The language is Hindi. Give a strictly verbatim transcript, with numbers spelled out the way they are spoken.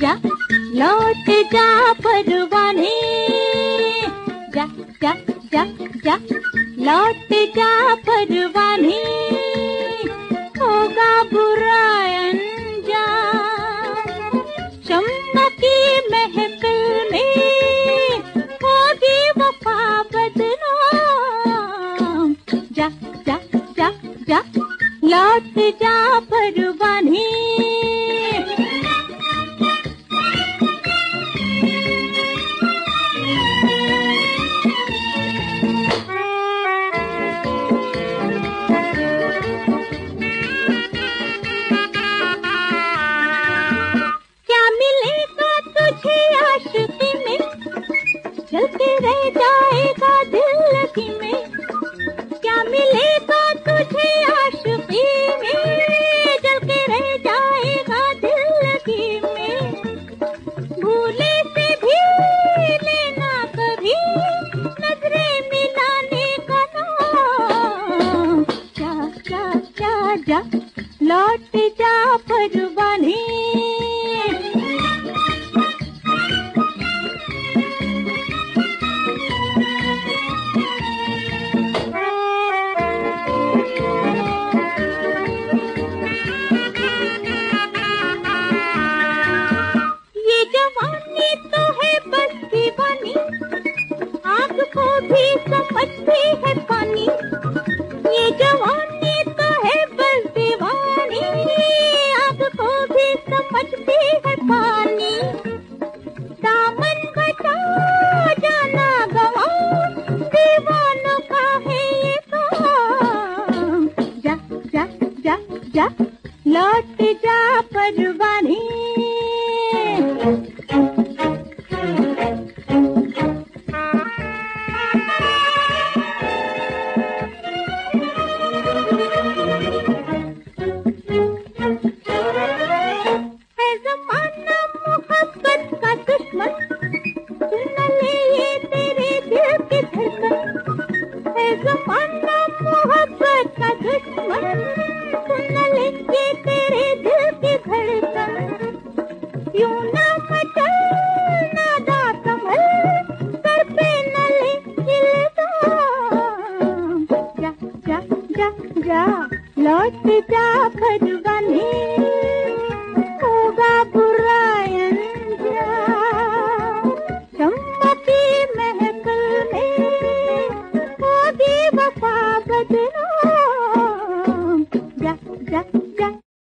जा लौट जा परवाने, जा जा जा जा लौट जा परवाने, होगा बुरा अंजाम शम्मा की महफिल में, होगी वफा बदनाम। जा जा जा जा लौट जा परवाने। चलते रह जाएगा दिल लगी में, क्या मिलेगा तुझे आशिकी में, चलते रह जाएगा दिल लगी में, भूले से भी लेना कभी नजरें मिलाने का नाम। जा जा जा जा लौट जा परवाने। को भी समझती है पानी, ये जवानी तो है बस दीवानी, आग को भी समझती है पानी, दामन बचा जाना गवाओ, दीवानों का है ये काम। जा जा जा जा लौट जा परवाने। ज़माना मोहब्बत का दुश्मन, सुन ले ये तेरे दिल की धड़कन, यूं ना मचल नादा कमल, सर पे न ले इल्ज़ाम। जा जा जा जा लौट जा परवाने।